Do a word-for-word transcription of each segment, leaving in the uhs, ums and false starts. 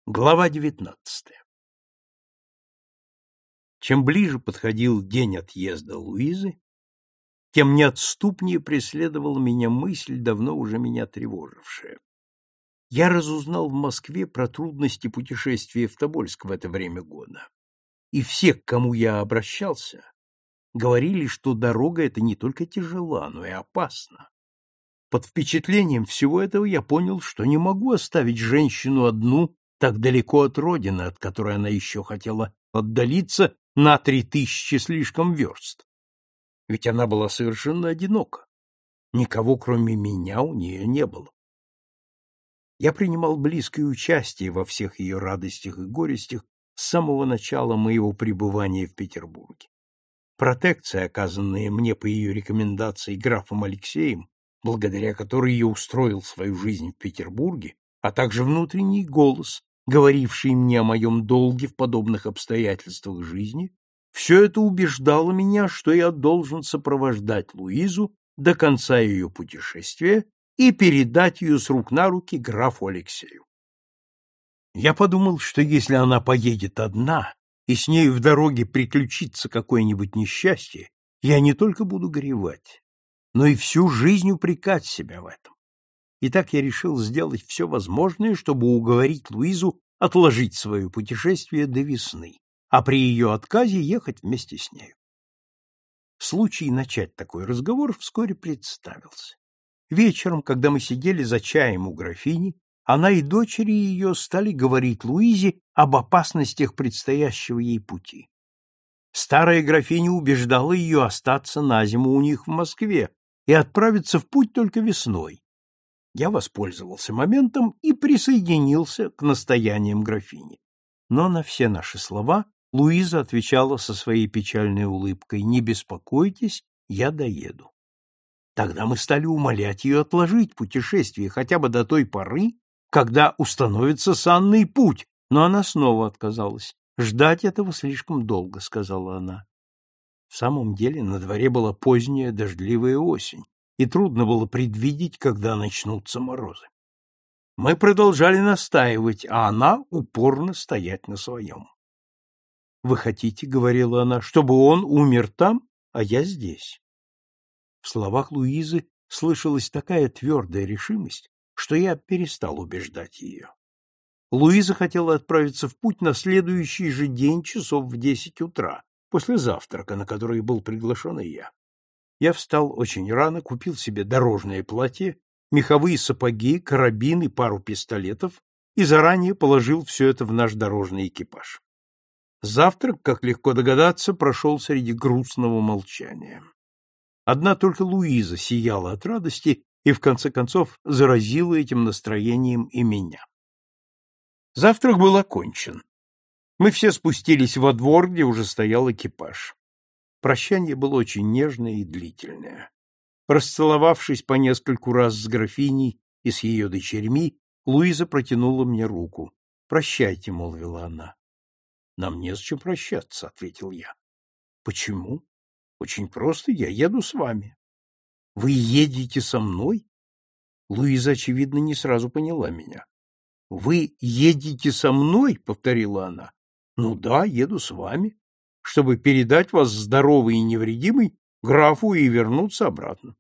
Глава девятнадцатая. Чем ближе подходил день отъезда Луизы, тем неотступнее преследовала меня мысль, давно уже меня тревожившая. Я разузнал в Москве про трудности путешествия в Тобольск в это время года, и все, к кому я обращался, говорили, что дорога эта не только тяжела, но и опасна. Под впечатлением всего этого я понял, что не могу оставить женщину одну так далеко от родины, от которой она еще хотела отдалиться на три тысячи слишком верст. Ведь она была совершенно одинока. Никого, кроме меня, у нее не было. Я принимал близкое участие во всех ее радостях и горестях с самого начала моего пребывания в Петербурге. Протекция, оказанная мне по ее рекомендации графом Алексеем, благодаря которой я устроил свою жизнь в Петербурге, а также внутренний голос, говоривший мне о моем долге в подобных обстоятельствах жизни, все это убеждало меня, что я должен сопровождать Луизу до конца ее путешествия и передать ее с рук на руки графу Алексею. Я подумал, что если она поедет одна, и с нею в дороге приключится какое-нибудь несчастье, я не только буду горевать, но и всю жизнь упрекать себя в этом. Итак, я решил сделать все возможное, чтобы уговорить Луизу отложить свое путешествие до весны, а при ее отказе ехать вместе с нею. Случай начать такой разговор вскоре представился. Вечером, когда мы сидели за чаем у графини, она и дочери ее стали говорить Луизе об опасностях предстоящего ей пути. Старая графиня убеждала ее остаться на зиму у них в Москве и отправиться в путь только весной. Я воспользовался моментом и присоединился к настояниям графини. Но на все наши слова Луиза отвечала со своей печальной улыбкой: «Не беспокойтесь, я доеду». Тогда мы стали умолять ее отложить путешествие хотя бы до той поры, когда установится санный путь, но она снова отказалась. «Ждать этого слишком долго», — сказала она. В самом деле на дворе была поздняя дождливая осень, и трудно было предвидеть, когда начнутся морозы. Мы продолжали настаивать, а она упорно стоять на своем. «Вы хотите, — говорила она, — чтобы он умер там, а я здесь?» В словах Луизы слышалась такая твердая решимость, что я перестал убеждать ее. Луиза хотела отправиться в путь на следующий же день часов в десять утра, после завтрака, на который был приглашен и я. Я встал очень рано, купил себе дорожное платье, меховые сапоги, карабин и пару пистолетов и заранее положил все это в наш дорожный экипаж. Завтрак, как легко догадаться, прошел среди грустного молчания. Одна только Луиза сияла от радости и, в конце концов, заразила этим настроением и меня. Завтрак был окончен. Мы все спустились во двор, где уже стоял экипаж. Прощание было очень нежное и длительное. Расцеловавшись по нескольку раз с графиней и с ее дочерьми, Луиза протянула мне руку. «Прощайте», — молвила она. «Нам не с чем прощаться», — ответил я. «Почему?» «Очень просто, я еду с вами». «Вы едете со мной?» Луиза, очевидно, не сразу поняла меня. «Вы едете со мной?» — повторила она. «Ну да, еду с вами, чтобы передать вас здоровый и невредимый графу и вернуться обратно».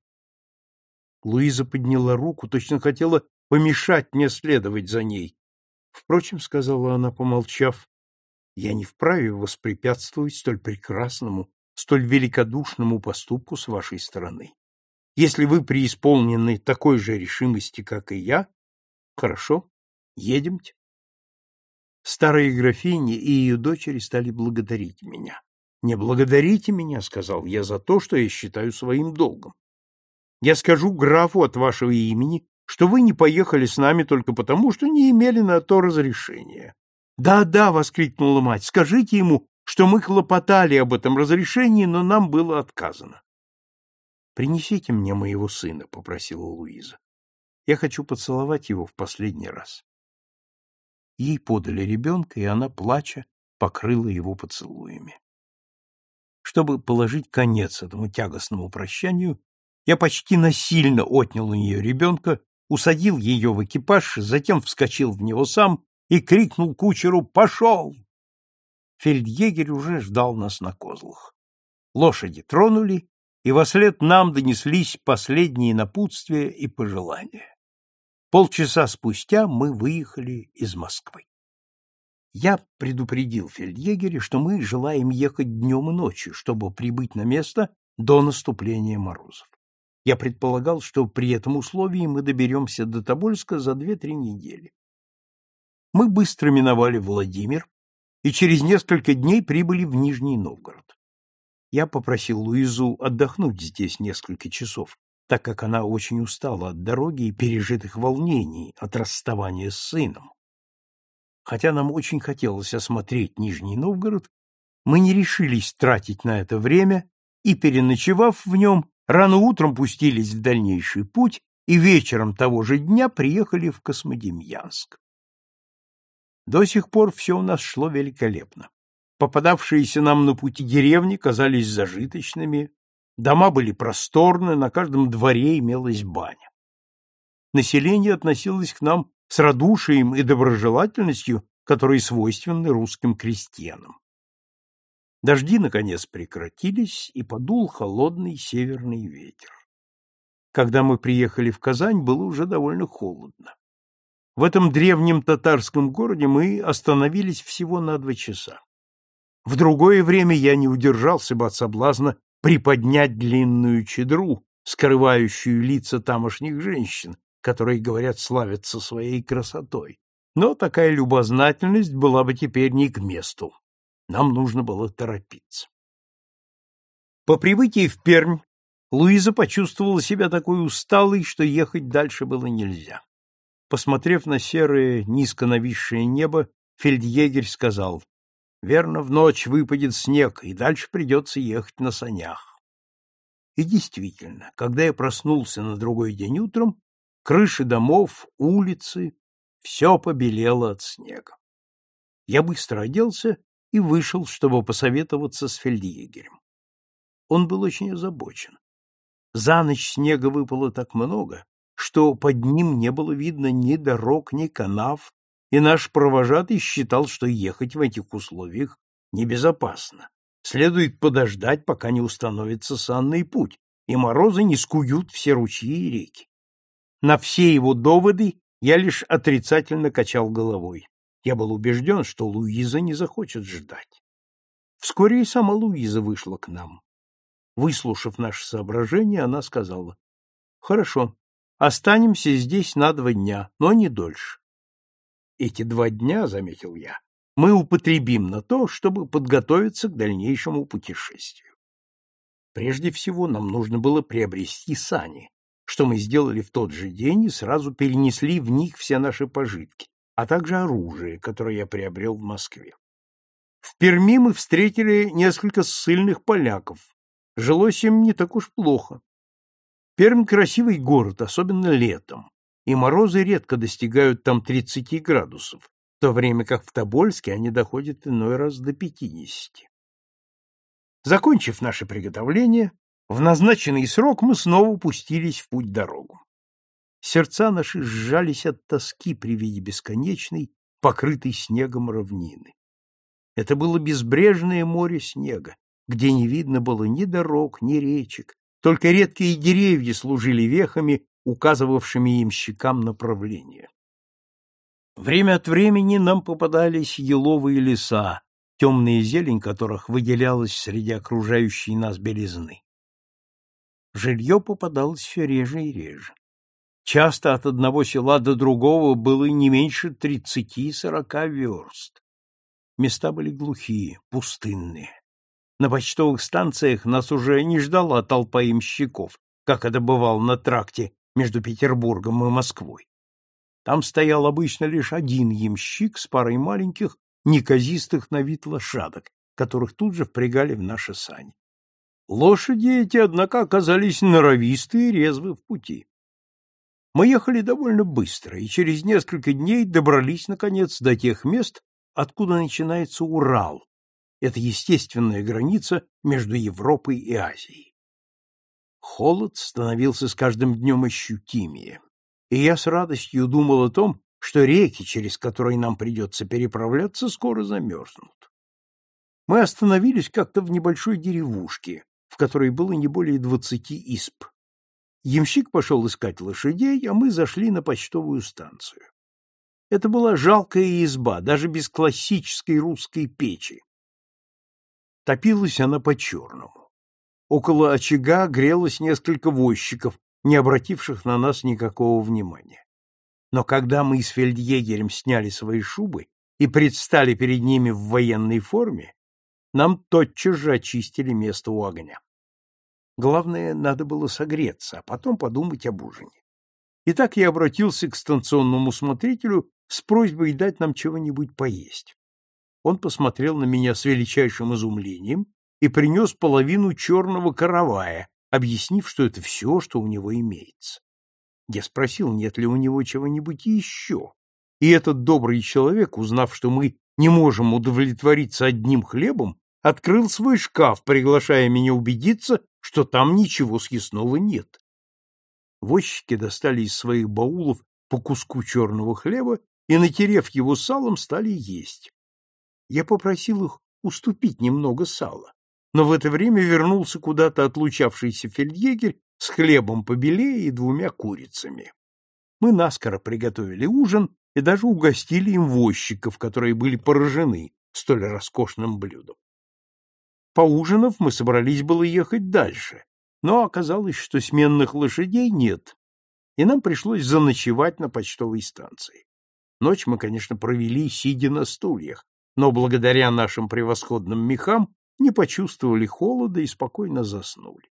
Луиза подняла руку, точно хотела помешать мне следовать за ней. «Впрочем, — сказала она, помолчав, — я не вправе воспрепятствовать столь прекрасному, столь великодушному поступку с вашей стороны. Если вы преисполнены такой же решимости, как и я, хорошо, едемте». Старая графиня и ее дочери стали благодарить меня. «Не благодарите меня, — сказал я, — за то, что я считаю своим долгом. Я скажу графу от вашего имени, что вы не поехали с нами только потому, что не имели на то разрешения». «Да, да, — воскликнула мать, — скажите ему, что мы хлопотали об этом разрешении, но нам было отказано». «Принесите мне моего сына, — попросила Луиза. Я хочу поцеловать его в последний раз». Ей подали ребенка, и она, плача, покрыла его поцелуями. Чтобы положить конец этому тягостному прощанию, я почти насильно отнял у нее ребенка, усадил ее в экипаж, затем вскочил в него сам и крикнул кучеру: «Пошел!». Фельдъегерь уже ждал нас на козлах. Лошади тронули, и вослед нам донеслись последние напутствия и пожелания. Полчаса спустя мы выехали из Москвы. Я предупредил фельдъегеря, что мы желаем ехать днем и ночью, чтобы прибыть на место до наступления морозов. Я предполагал, что при этом условии мы доберемся до Тобольска за две-три недели. Мы быстро миновали Владимир и через несколько дней прибыли в Нижний Новгород. Я попросил Луизу отдохнуть здесь несколько часов, так как она очень устала от дороги и пережитых волнений от расставания с сыном. Хотя нам очень хотелось осмотреть Нижний Новгород, мы не решились тратить на это время и, переночевав в нем, рано утром пустились в дальнейший путь и вечером того же дня приехали в Космодемьянск. До сих пор все у нас шло великолепно. Попадавшиеся нам на пути деревни казались зажиточными, дома были просторны, на каждом дворе имелась баня. Население относилось к нам с радушием и доброжелательностью, которые свойственны русским крестьянам. Дожди, наконец, прекратились, и подул холодный северный ветер. Когда мы приехали в Казань, было уже довольно холодно. В этом древнем татарском городе мы остановились всего на два часа. В другое время я не удержался бы от соблазна приподнять длинную чадру, скрывающую лица тамошних женщин, которые, говорят, славятся своей красотой. Но такая любознательность была бы теперь не к месту. Нам нужно было торопиться. По прибытии в Пермь Луиза почувствовала себя такой усталой, что ехать дальше было нельзя. Посмотрев на серое, низко нависшее небо, фельдъегерь сказал: «Верно, в ночь выпадет снег, и дальше придется ехать на санях». И действительно, когда я проснулся на другой день утром, крыши домов, улицы — все побелело от снега. Я быстро оделся и вышел, чтобы посоветоваться с фельдъегерем. Он был очень озабочен. За ночь снега выпало так много, что под ним не было видно ни дорог, ни канав, и наш провожатый считал, что ехать в этих условиях небезопасно. Следует подождать, пока не установится санный путь, и морозы не скуют все ручьи и реки. На все его доводы я лишь отрицательно качал головой. Я был убежден, что Луиза не захочет ждать. Вскоре и сама Луиза вышла к нам. Выслушав наши соображения, она сказала: «Хорошо, останемся здесь на два дня, но не дольше». Эти два дня, — заметил я, — мы употребим на то, чтобы подготовиться к дальнейшему путешествию. Прежде всего нам нужно было приобрести сани, что мы сделали в тот же день и сразу перенесли в них все наши пожитки, а также оружие, которое я приобрел в Москве. В Перми мы встретили несколько ссыльных поляков. Жилось им не так уж плохо. Пермь — красивый город, особенно летом, и морозы редко достигают там тридцати градусов, в то время как в Тобольске они доходят иной раз до пятидесяти. Закончив наше приготовление, в назначенный срок мы снова пустились в путь-дорогу. Сердца наши сжались от тоски при виде бесконечной, покрытой снегом равнины. Это было безбрежное море снега, где не видно было ни дорог, ни речек, только редкие деревья служили вехами, указывавшими ямщикам направление. Время от времени нам попадались еловые леса, темная зелень которых выделялась среди окружающей нас белизны. Жилье попадалось все реже и реже. Часто от одного села до другого было не меньше тридцати-сорока верст. Места были глухие, пустынные. На почтовых станциях нас уже не ждала толпа ямщиков, как это бывало на тракте между Петербургом и Москвой. Там стоял обычно лишь один ямщик с парой маленьких, неказистых на вид лошадок, которых тут же впрягали в наши сани. Лошади эти, однако, оказались норовистые и резвы в пути. Мы ехали довольно быстро и через несколько дней добрались, наконец, до тех мест, откуда начинается Урал. Это естественная граница между Европой и Азией. Холод становился с каждым днем ощутимее, и я с радостью думал о том, что реки, через которые нам придется переправляться, скоро замерзнут. Мы остановились как-то в небольшой деревушке, в которой было не более двадцати исп. Ямщик пошел искать лошадей, а мы зашли на почтовую станцию. Это была жалкая изба, даже без классической русской печи. Топилась она по-черному. Около очага грелось несколько возчиков, не обративших на нас никакого внимания. Но когда мы с фельдъегерем сняли свои шубы и предстали перед ними в военной форме, нам тотчас же очистили место у огня. Главное, надо было согреться, а потом подумать об ужине. Итак, я обратился к станционному смотрителю с просьбой дать нам чего-нибудь поесть. Он посмотрел на меня с величайшим изумлением и принес половину черного каравая, объяснив, что это все, что у него имеется. Я спросил, нет ли у него чего-нибудь еще, и этот добрый человек, узнав, что мы не можем удовлетвориться одним хлебом, открыл свой шкаф, приглашая меня убедиться, что там ничего съестного нет. Возчики достали из своих баулов по куску черного хлеба и, натерев его салом, стали есть. Я попросил их уступить немного сала, но в это время вернулся куда-то отлучавшийся фельдъегерь с хлебом побелее и двумя курицами. Мы наскоро приготовили ужин и даже угостили им возчиков, которые были поражены столь роскошным блюдом. Поужинав, мы собрались было ехать дальше, но оказалось, что сменных лошадей нет, и нам пришлось заночевать на почтовой станции. Ночь мы, конечно, провели, сидя на стульях, но благодаря нашим превосходным мехам не почувствовали холода и спокойно заснули.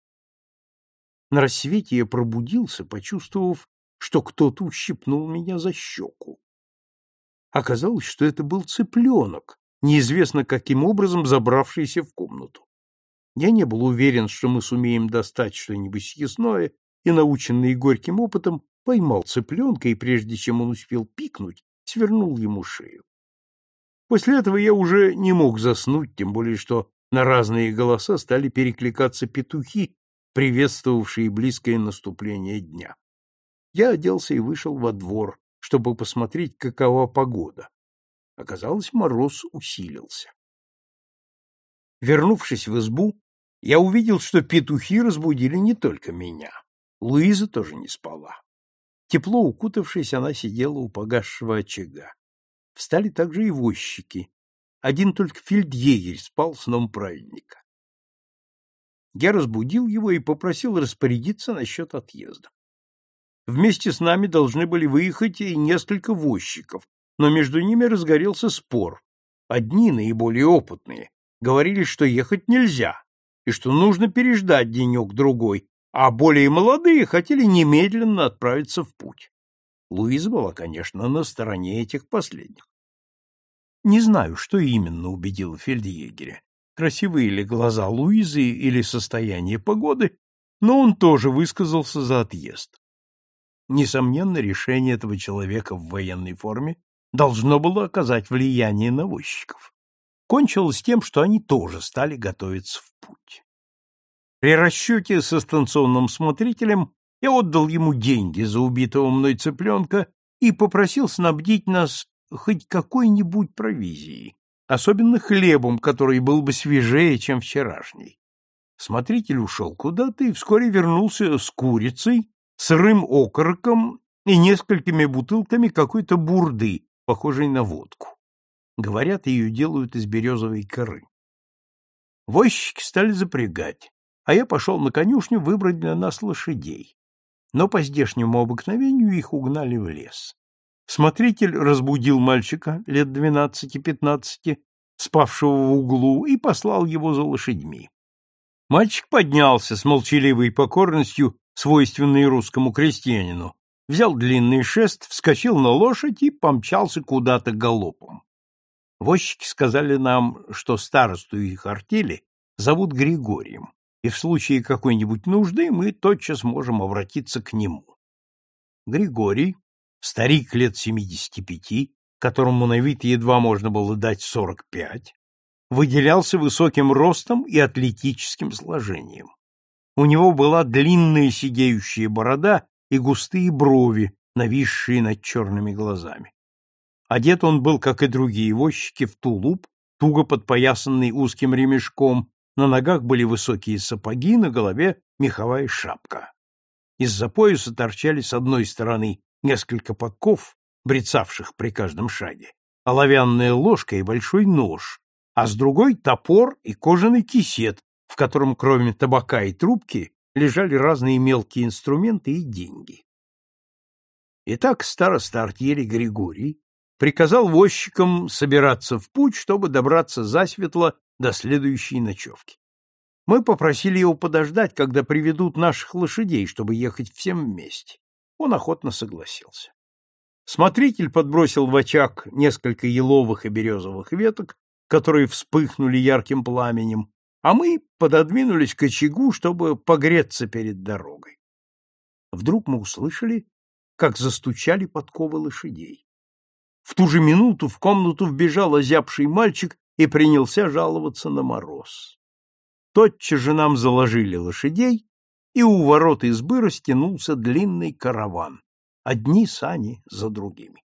На рассвете я пробудился, почувствовав, что кто-то ущипнул меня за щеку. Оказалось, что это был цыпленок, неизвестно каким образом забравшийся в комнату. Я не был уверен, что мы сумеем достать что-нибудь съестное, и, наученный горьким опытом, поймал цыпленка и, прежде чем он успел пикнуть, свернул ему шею. После этого я уже не мог заснуть, тем более что на разные голоса стали перекликаться петухи, приветствовавшие близкое наступление дня. Я оделся и вышел во двор, чтобы посмотреть, какова погода. Оказалось, мороз усилился. Вернувшись в избу, я увидел, что петухи разбудили не только меня. Луиза тоже не спала. Тепло укутавшись, она сидела у погасшего очага. Встали также и возчики. Один только фельдъегерь спал сном праведника. Я разбудил его и попросил распорядиться насчет отъезда. Вместе с нами должны были выехать и несколько возчиков, но между ними разгорелся спор. Одни, наиболее опытные, говорили, что ехать нельзя, и что нужно переждать денек-другой, а более молодые хотели немедленно отправиться в путь. Луиза была, конечно, на стороне этих последних. Не знаю, что именно убедило фельдъегеря, красивые ли глаза Луизы или состояние погоды, но он тоже высказался за отъезд. Несомненно, решение этого человека в военной форме должно было оказать влияние на возчиков. Кончилось тем, что они тоже стали готовиться в путь. При расчете со станционным смотрителем я отдал ему деньги за убитого мной цыпленка и попросил снабдить нас хоть какой-нибудь провизией, особенно хлебом, который был бы свежее, чем вчерашний. Смотритель ушел куда-то и вскоре вернулся с курицей, сырым окороком и несколькими бутылками какой-то бурды, похожей на водку. Говорят, ее делают из березовой коры. Возчики стали запрягать, а я пошел на конюшню выбрать для нас лошадей. Но по здешнему обыкновению их угнали в лес. Смотритель разбудил мальчика лет двенадцати-пятнадцати, спавшего в углу, и послал его за лошадьми. Мальчик поднялся с молчаливой покорностью, свойственной русскому крестьянину, взял длинный шест, вскочил на лошадь и помчался куда-то галопом. Возчики сказали нам, что старосту их артели зовут Григорием, и в случае какой-нибудь нужды мы тотчас можем обратиться к нему. Григорий, старик лет семидесяти пяти, которому на вид едва можно было дать сорок пять, выделялся высоким ростом и атлетическим сложением. У него была длинная сидеющая борода и густые брови, нависшие над черными глазами. Одет он был, как и другие возчики, в тулуп, туго подпоясанный узким ремешком, на ногах были высокие сапоги, на голове меховая шапка. Из-за пояса торчали с одной стороны несколько подков, брецавших при каждом шаге, оловянная ложка и большой нож, а с другой — топор и кожаный кисет, в котором, кроме табака и трубки, лежали разные мелкие инструменты и деньги. Итак, староста артели Григорий приказал возчикам собираться в путь, чтобы добраться засветло до следующей ночевки. Мы попросили его подождать, когда приведут наших лошадей, чтобы ехать всем вместе. Он охотно согласился. Смотритель подбросил в очаг несколько еловых и березовых веток, которые вспыхнули ярким пламенем, а мы пододвинулись к очагу, чтобы погреться перед дорогой. Вдруг мы услышали, как застучали подковы лошадей. В ту же минуту в комнату вбежал озябший мальчик и принялся жаловаться на мороз. Тотчас же нам заложили лошадей, и у ворот избы растянулся длинный караван, одни сани за другими.